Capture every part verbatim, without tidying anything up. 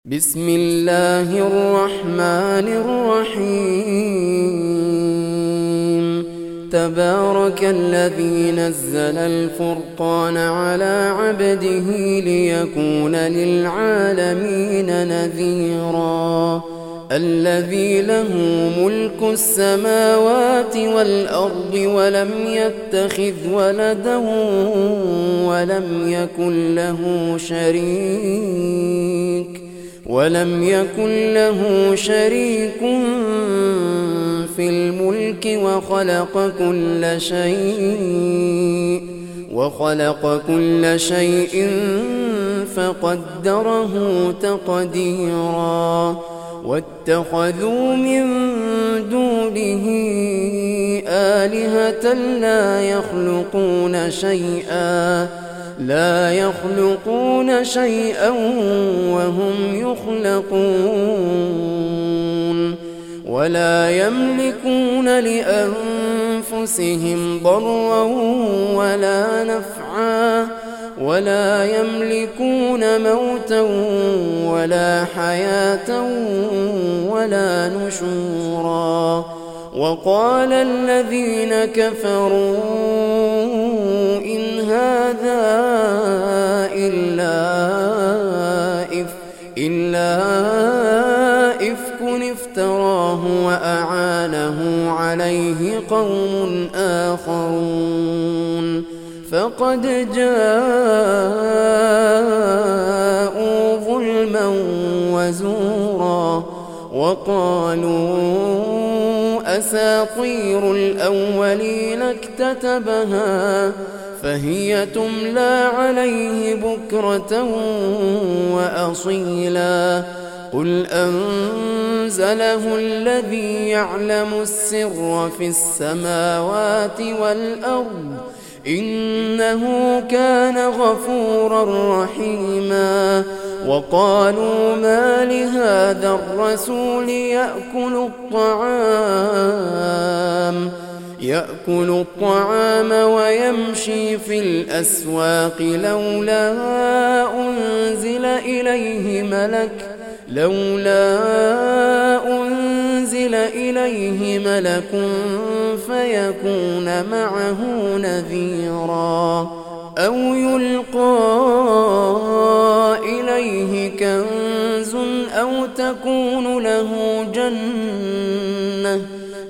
بسم الله الرحمن الرحيم. تبارك الذي نزل الفرقان على عبده ليكون للعالمين نذيرا. الذي له ملك السماوات والأرض ولم يتخذ ولدا ولم يكن له شريك ولم يكن له شريك في الملك وخلق كل شيء وخلق كل شيء فقدره تقديرا. واتخذوا من دونه آلهة لا يخلقون شيئا لا يخلقون شيئا وهم يخلقون ولا يملكون لأنفسهم ضرا ولا نفعا ولا يملكون موتا ولا حياة ولا نشورا. وقال الذين كفروا إن هذا إلا إفك إلا إفك افتراه وأعانه عليه قوم آخرون فقد جاءوا ظلما وزورا. وقالوا أساطير الأولين اكتتبها فهي تملى عليه بكرة وأصيلا. قل أنزله الذي يعلم السر في السماوات والأرض إنه كان غفورا رحيما. وقالوا ما لهذا الرسول يأكل الطعام يأكل الطعام ويمشي في الأسواق لولا أنزل إليه ملك لولا أنزل إليه ملك فيكون معه نذيرا. أو يلقى إليه كنز أو تكون له جنة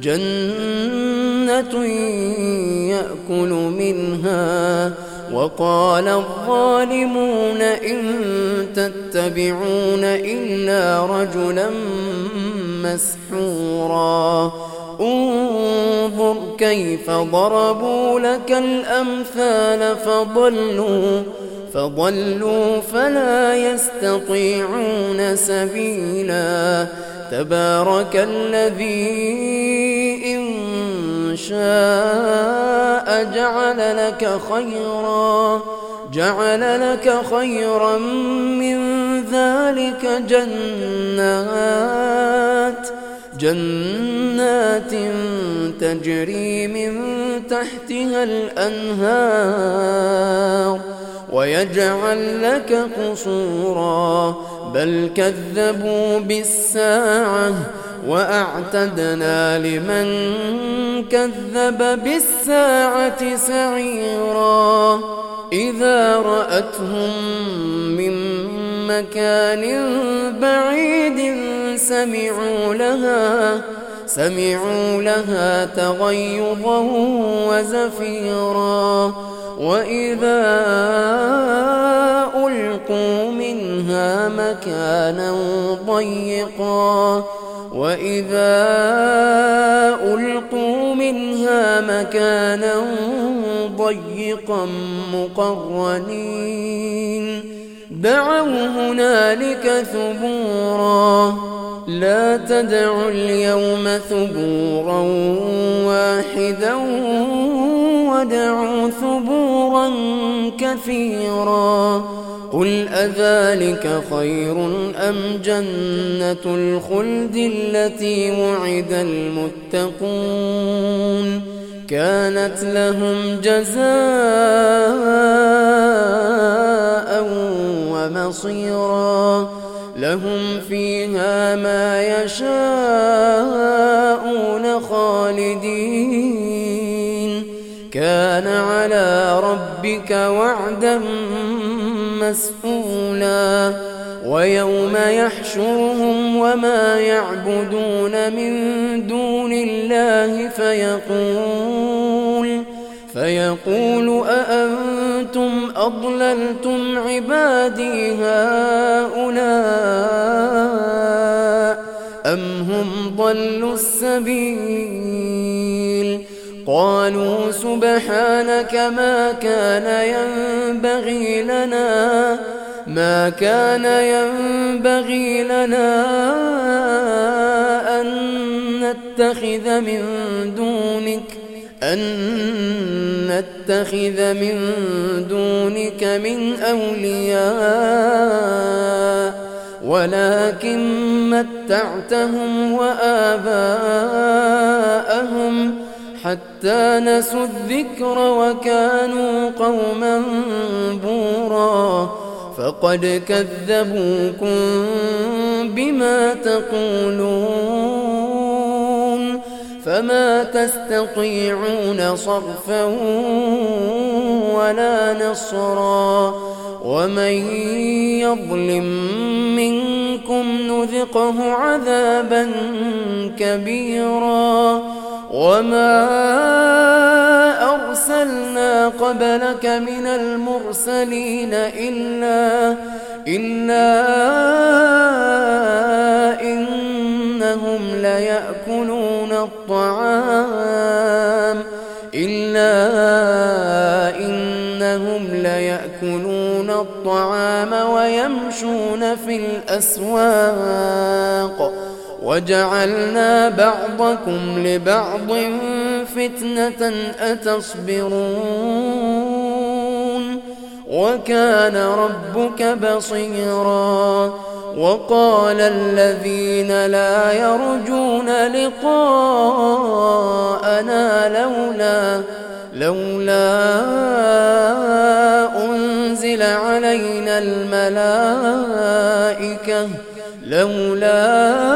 جنة يأكل منها. وقال الظالمون إن تتبعون إلا رجلا مسحورا. انظر كيف ضربوا لك الأمثال فضلوا فضلوا فلا يستطيعون سبيلا. تبارك الذي إن شاء جعل لك خيرا جعل لك خيرا من ذلك جنات جنات تجري من تحتها الأنهار ويجعل لك قصورا. بل كذبوا بالساعة وأعتدنا لمن كذب بالساعة سعيرا. إذا رأتهم من مكان بعيد سمعوا لها سمعوا لها تغيظا وزفيرا. وإذا ألقوا منها مكانا ضيقا وإذا ألقوا منها مكانا ضيقا مقرنين دعوا هنالك ثبورا. لا تدعوا اليوم ثبورا واحدا ودعوا ثبورا كثيرا. قل أذلك خير أم جنة الخلد التي وعد المتقون كانت لهم جزاء ومصيرا. لهم فيها ما يشاءون خالدين كان على ربك وعدا مسئولا ويوم يحشرهم وما يعبدون من دون الله فيقول فيقول أأنتم أضللتم عبادي هؤلاء أم هم ضلوا السبيل قالوا سبحانك ما كان ينبغي لنا ما كان ينبغي لنا أن نتخذ من دونك أن نتخذ من دونك من أولياء ولكن متعتهم وآباءهم حتى نسوا الذكر وكانوا قوما بورا فقد كذبوكم بما تقولون فما تستطيعون صرفا ولا نصرا ومن يظلم منكم نذقه عذابا كبيرا وما أرسلنا قبلك من المرسلين إلا إلا إنهم ليأكلون الطعام إلا إنهم ليأكلون الطعام ويمشون في الأسواق وجعلنا بعضكم لبعض فتنة أتصبرون وكان ربك بصيرا وقال الذين لا يرجون لقاءنا لولا لولا أنزل علينا الملائكة لولا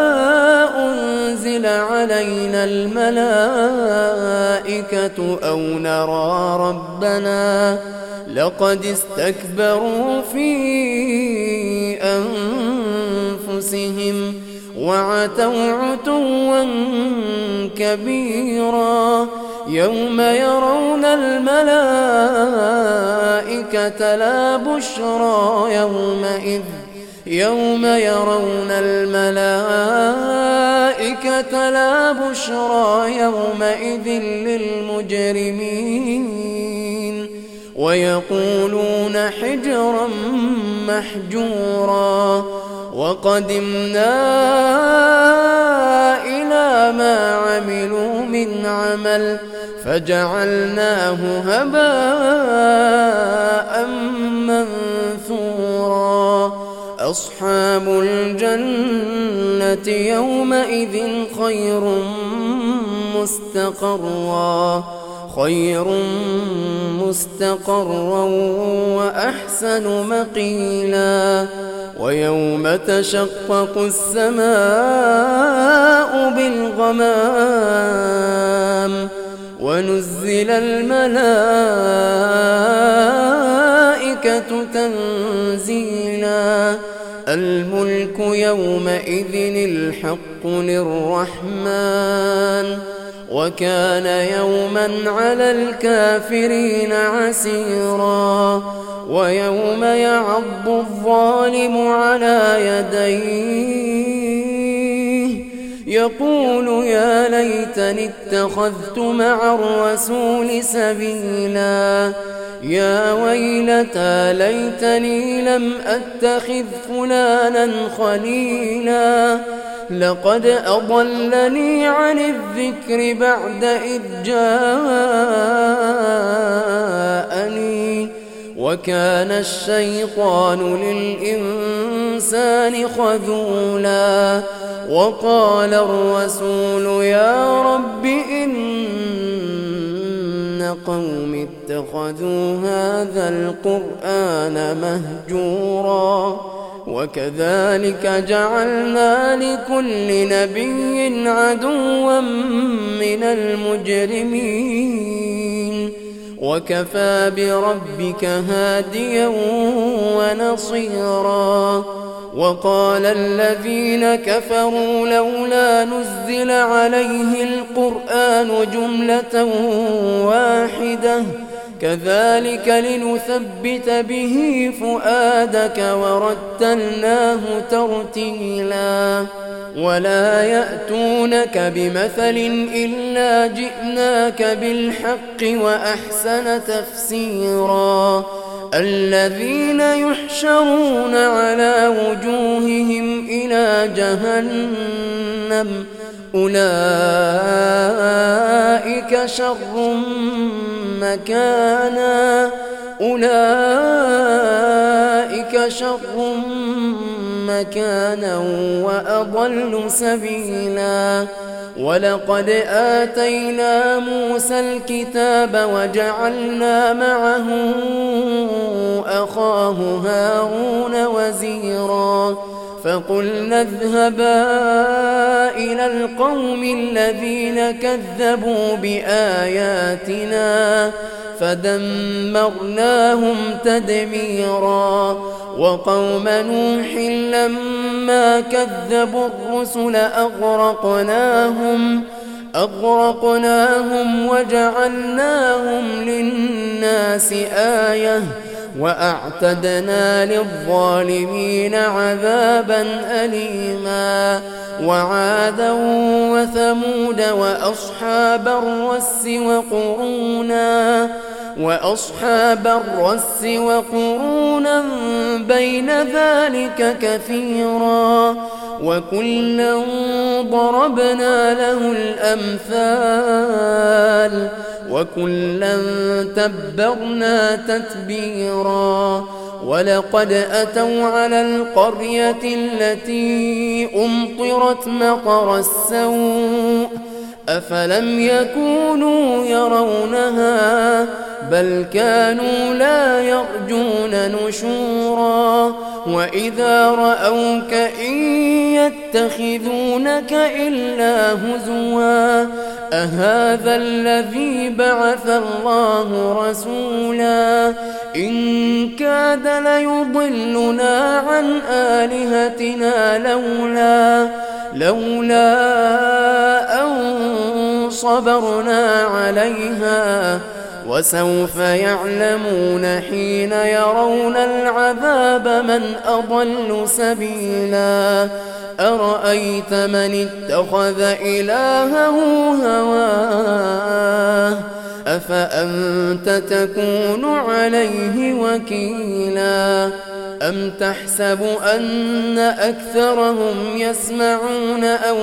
أنزل علينا الملائكة أو نرى ربنا لقد استكبروا في أنفسهم وعتوا عتوا كبيرا يوم يرون الملائكة لا بشرى يومئذ يوم يرون الملائكة لا بشرى يومئذ للمجرمين ويقولون حجرا محجورا وقدمنا إلى ما عملوا من عمل فجعلناه هباء منثورا أصحاب الجنة يومئذ خير مستقرا خير مستقرا وأحسن مقيلا ويوم تشقق السماء بالغمام ونزل الملائكة تنزيلا الملك يومئذ الحق للرحمن وكان يوما على الكافرين عسيرا ويوم يعض الظالم على يديه يقول يا ليتني اتخذت مع الرسول سبيلا يا ويلتى ليتني لم أتخذ فلانا خليلا لقد أضلني عن الذكر بعد إذ جاءني وكان الشيطان للإنسان خذولا وقال الرسول يا رب إن قوم اتخذوا هذا القرآن مهجورا وكذلك جعلنا لكل نبي عدوا من المجرمين وكفى بربك هاديا ونصيرا. وقال الذين كفروا لولا نزل عليه القرآن جملة واحدة كذلك لنثبت به فؤادك ورتلناه ترتيلا. ولا يأتونك بمثل إلا جئناك بالحق وأحسن تفسيرا. الذين يحشرون على وجوههم إلى جهنم أولئك شر مكانا أولئك شر مكانا وأضل سبيلا. ولقد آتينا موسى الكتاب وجعلنا معه أخاه هارون وزيرا فقلنا اذهبا إلى القوم الذين كذبوا بآياتنا فدمرناهم تدميرا. وقوم نوح لما كذبوا الرسل أغرقناهم أغرقناهم وجعلناهم للناس آية وأعتدنا للظالمين عذابا أليما. وعادا وثمود وأصحاب الرس وقرونا وأصحاب الرس وقرونا بين ذلك كثيرا وكلا ضربنا له الأمثال وكلا تبرنا تتبيرا. ولقد أتوا على القرية التي أمطرت مطر السوء أفلم يكونوا يرونها بل كانوا لا يرجون نشورا. وإذا رأوك إن يتخذونك إلا هزوا أهذا الذي بعث الله رسولا إن كاد ليضلنا عن آلهتنا لولا لولا أن صبرنا عليها وسوف يعلمون حين يرون العذاب من أضل سبيلا. أرأيت من اتخذ إلهه هواه أفأنت تكون عليه وكيلا. أم تحسب أن أكثرهم يسمعون أو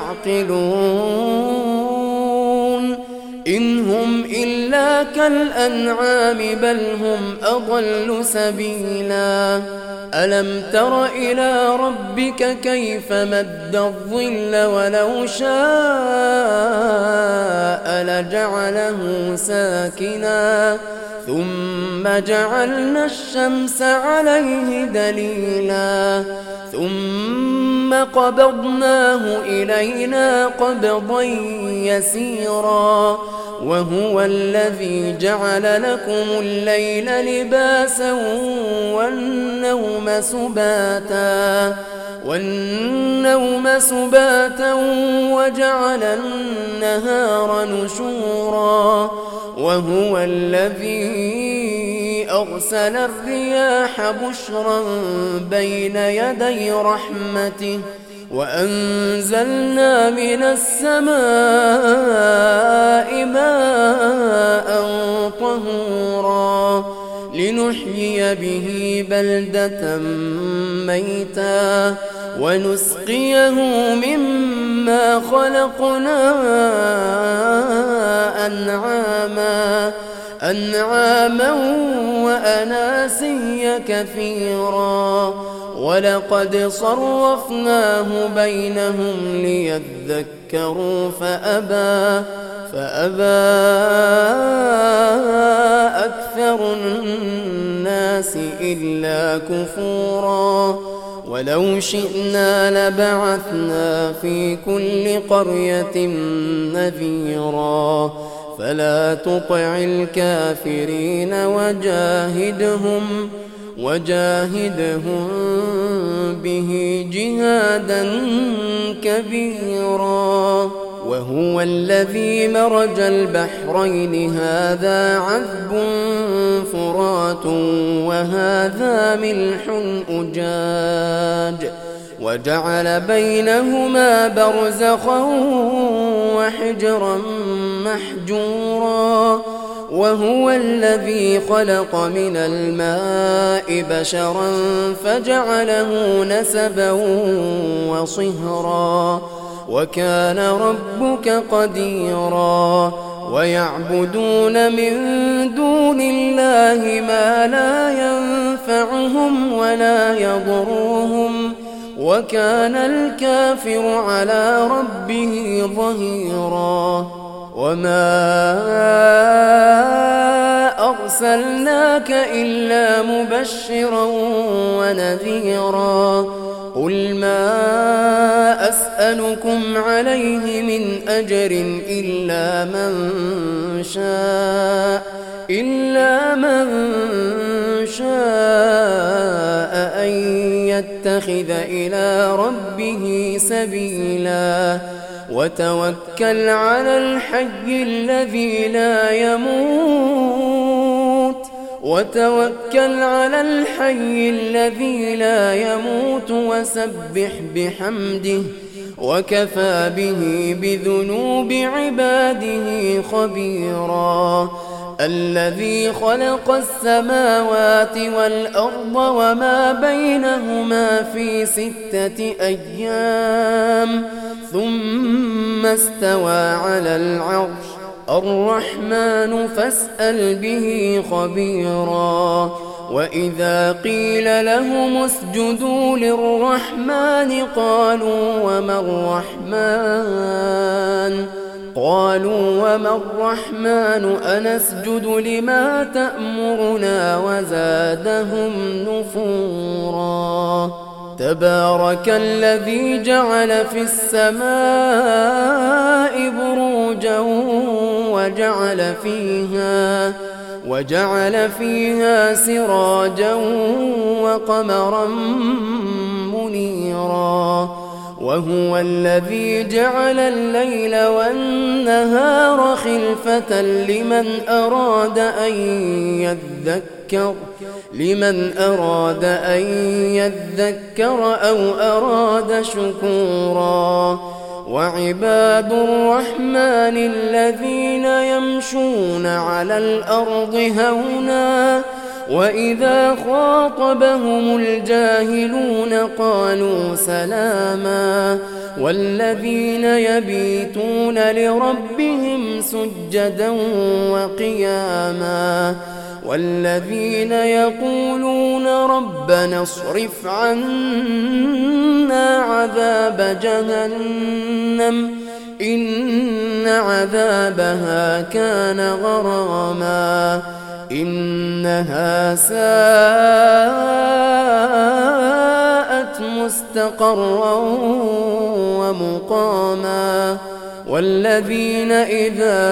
يعقلون إن هم إلا كالأنعام بل هم أضل سبيلا. ألم تر إلى ربك كيف مد الظل ولو شاء لجعله ساكنا ثم جعلنا الشمس عليه دليلا ثم قبضناه إلينا قبضا يسيرا. وهو الذي جعل لكم الليل لباسا والنوم سباتا والنوم سباتا وجعل النهار نشورا. وهو الذي أرسل الرياح بشرا بين يدي رحمته وأنزلنا من السماء ماء طهورا لنحيي به بلدة ميتا ونسقيه مما خلقنا أنعاما أنعاما وأناسيا كثيرا. ولقد صرفناه بينهم ليذكروا فأبى فأبى أكثر الناس إلا كفورا. ولو شئنا لبعثنا في كل قرية نذيرا فلا تطع الكافرين وجاهدهم وجاهدهم به جهادا كبيرا وهو الذي مرج البحرين هذا عذب فرات وهذا ملح أجاج وجعل بينهما برزخا وحجرا محجورا وهو الذي خلق من الماء بشرا فجعله نسبا وصهرا وكان ربك قديرا ويعبدون من دون الله ما لا ينفعهم ولا يضرهم وكان الكافر على ربه ظهيرا وما أرسلناك إلا مبشرا ونذيرا قل ما أسألكم عليه من أجر إلا من شاء إلا من شاء أن يتخذ إلى ربه سبيلا وتوكل على الحي الذي لا يموت وتوكل على الحي الذي لا يموت وسبح بحمده وكفى به بذنوب عباده خبيرا الذي خلق السماوات والأرض وما بينهما في ستة أيام ثم استوى على العرش الرحمن فاسأل به خبيرا وإذا قيل لهم اسجدوا للرحمن قالوا وما الرحمن قالوا وما الرحمن أنسجد لما تأمرنا وزادهم نفورا تبارك الذي جعل في السماء بروجا وجعل فيها وجعل فيها سراجا وقمرا منيرا وهو الذي جعل الليل والنهار خلفة لمن أراد أن يذكر لمن أراد أن يذكر أو أراد شكورا وعباد الرحمن الذين يمشون على الأرض هونا وإذا خاطبهم الجاهلون قالوا سلاما والذين يبيتون لربهم سجدا وقياما والذين يقولون ربنا اصرف عنا عذاب جهنم إن عذابها كان غراما إنها ساءت مستقرا ومقاما والذين إذا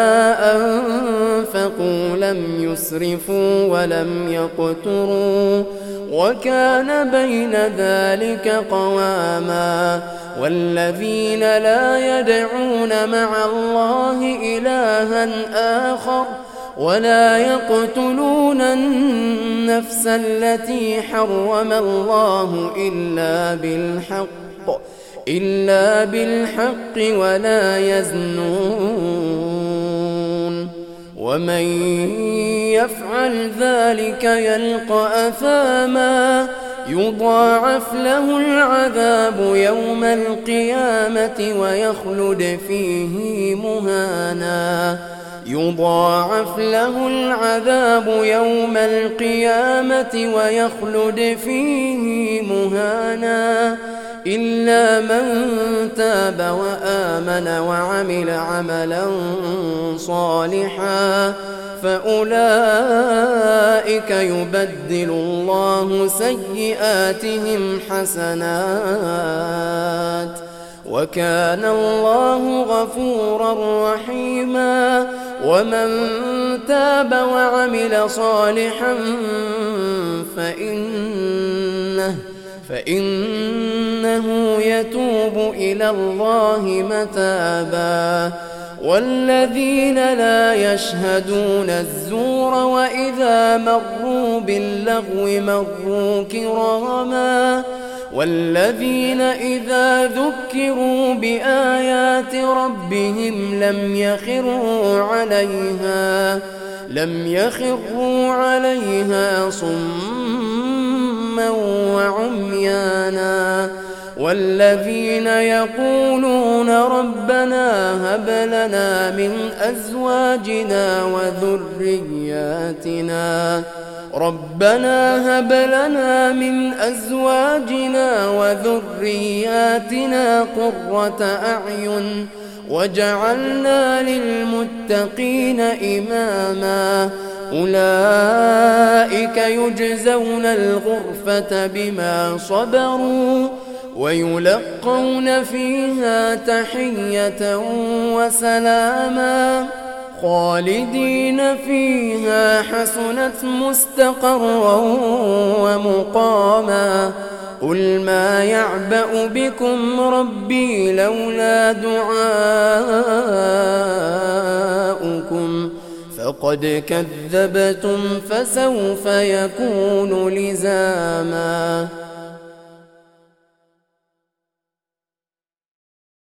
أنفقوا لم يسرفوا ولم يقتروا وكان بين ذلك قواما والذين لا يدعون مع الله إلها آخر ولا يقتلون النفس التي حرم الله إلا بالحق إلا بالحق ولا يزنون ومن يفعل ذلك يلقى أثاما يضاعف له العذاب يوم القيامة ويخلد فيه مهانا يضاعف له العذاب يوم القيامة ويخلد فيه مهانا إلا من تاب وآمن وعمل عملا صالحا فأولئك يبدل الله سيئاتهم حسنات وكان الله غفورا رحيما. ومن تاب وعمل صالحا فإنه, فإنه يتوب إلى الله متابا. والذين لا يشهدون الزور وإذا مروا باللغو مروا كراما. والذين إذا ذكروا بآيات ربهم لم يخروا عليها لم يخروا عليها صما وعميانا. والذين يقولون ربنا هب لنا من أزواجنا وذرياتنا ربنا هب لنا من أزواجنا وذرياتنا قرة أعين وجعلنا للمتقين إماما. أولئك يجزون الغرفة بما صبروا ويلقون فيها تحية وسلاما خالدين فيها حسنت مستقرا ومقاما. قل ما يعبأ بكم ربي لولا دعاؤكم فقد كذبتم فسوف يكون لزاما.